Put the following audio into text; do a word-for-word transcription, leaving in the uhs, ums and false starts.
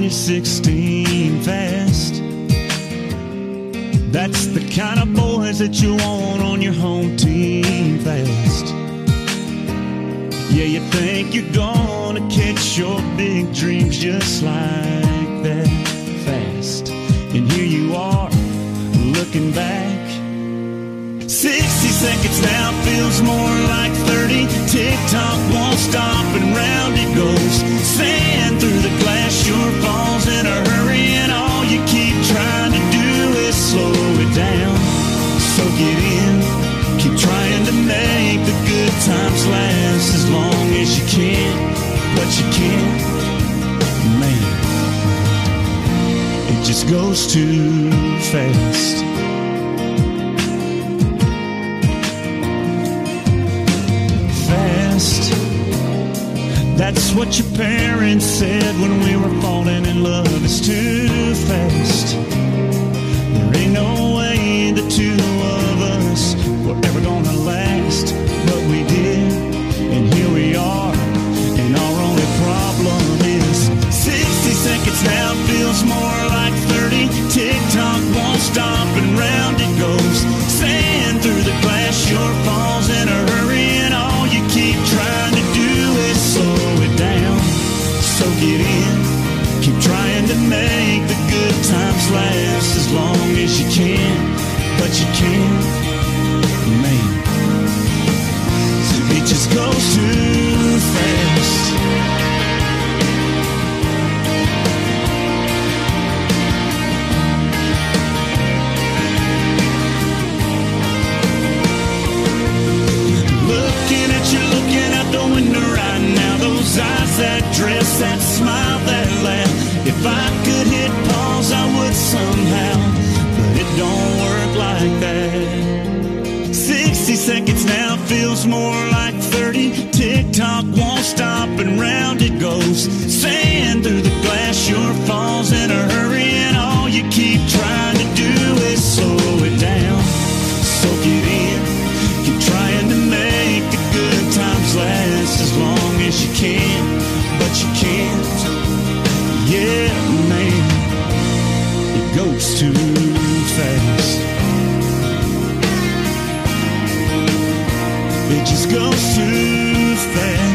twenty sixteen fast. That's the kind of boys that you want on your home team fast. Yeah, you think you're gonna catch your big dreams just like that fast. And here you are, looking back. sixty seconds now feels more like thirty. Tick-tock won't stop and round it goes. Sand through the glass sure falls in a hurry, and all you keep trying to do is slow it down. Soak it in, keep trying to make the good times last as long as you can, but you can't, man. It just goes too fast. That's what your parents said when we were falling in love. It's too fast. There ain't no way the two of us were ever gonna last, but we did, and here we are, and our only problem is sixty seconds now feels more like thirty. Tick-tock won't stop and round it goes. Sand through the glass sure falls in a hurry, and all you keep trying to do is slow it down. Soak it in, keep trying to make the good times last as long as you can, but you can't, man. It just goes too fast. Eyes that dress, that smile, that laugh. If I could hit pause, I would somehow, but it don't work like that. sixty seconds now feels more like thirty. Tick-tock won't stop and round it goes. Sand through the glass sure falls in a hurry, and all you keep trying to do is slow it down. Soak it in, keep trying to make the good times last as long as you can, but you can't. Yeah, man, it goes too fast. It just goes too fast.